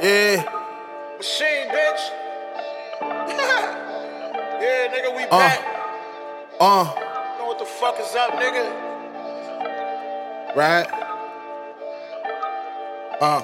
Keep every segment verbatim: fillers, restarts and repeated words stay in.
Yeah. Machine, bitch. Yeah, nigga, we Uh. back. Uh. Know what the fuck is up, nigga? Right. Uh.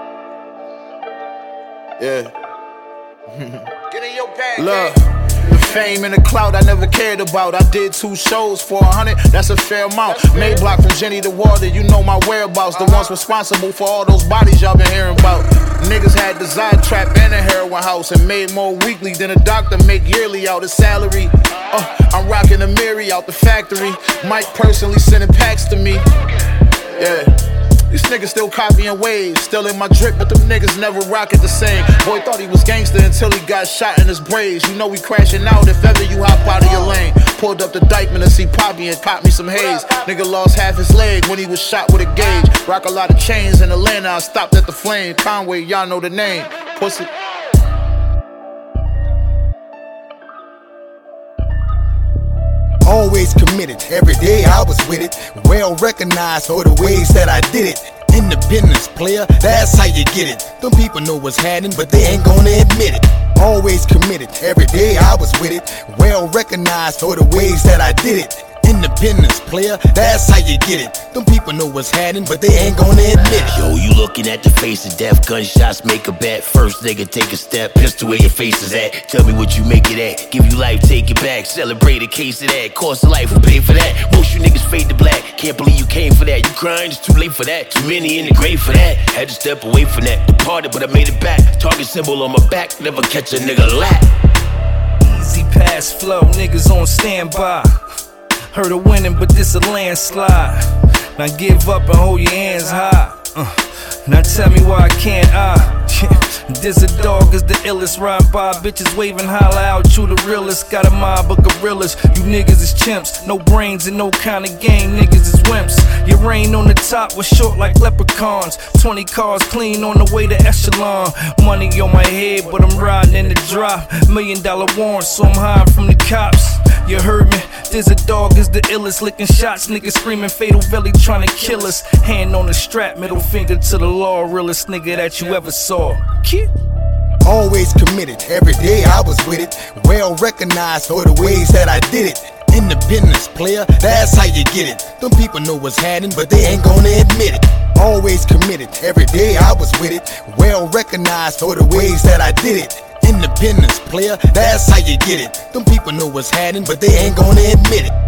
Yeah. Get in your bag, Look. gang. The fame and the clout I never cared about. I did two shows for a hundred, that's a fair amount. Made block from Jenny to Water, you know my whereabouts. The ones responsible for all those bodies y'all been hearing about. Niggas had Desire Trap and a heroin house and made more weekly than a doctor make yearly out his salary. Uh, I'm rocking a Mary out the factory. Mike personally sending packs to me. Yeah. These niggas still copying waves, still in my drip, but them niggas never rock it the same. Boy thought he was gangster until he got shot in his braids. You know we crashing out if ever you hop out of your lane. Pulled up the Dykeman to see Poppy and caught me some haze. Nigga lost half his leg when he was shot with a gauge. Rock a lot of chains in Atlanta, I stopped at the Flame. Conway, y'all know the name. Pussy. Always committed, every day I was with it. Well recognized for the ways that I did it. Independence, player, that's how you get it. Them people know what's happening, but they ain't gonna admit it. Always committed, every day I was with it. Well recognized for the ways that I did it. Independence, player, that's how you get it. Them people know what's happening, but they ain't gonna admit it. Yo, you looking at the face of death, gunshots make a bet. First nigga take a step, pistol where your face is at. Tell me what you make it at, give you life, take it back. Celebrate a case of that, cost of life, we pay for that. Most you niggas fade to black, can't believe you came for that. You crying, it's too late for that, too many in the grave for that. Had to step away from that, departed but I made it back. Target symbol on my back, never catch a nigga lack. Easy pass flow, niggas on standby. Heard of winning, but this a landslide. Now give up and hold your hands high. Uh, now tell me why I can't I. This a dog is the illest. Ride by bitches waving, holla out, you the realest. Got a mob of gorillas, you niggas is chimps. No brains and no kind of game, niggas is wimps. Your reign on the top was short like leprechauns. Twenty cars clean on the way to Echelon. Money on my head, but I'm riding in the drop. Million dollar warrant, so I'm hiding from the cops. You heard me, this a dog is the illest. Licking shots, niggas screaming fatal belly trying to kill us. Hand on the strap, middle finger to the law. Realest nigga that you ever saw. Kid. Always committed, every day I was with it. Well recognized for the ways that I did it. Independence, player, that's how you get it. Them people know what's happening, but they ain't gonna admit it. Always committed, every day I was with it. Well recognized for the ways that I did it. Independence, player, that's how you get it. Them people know what's happening, but they ain't gonna admit it.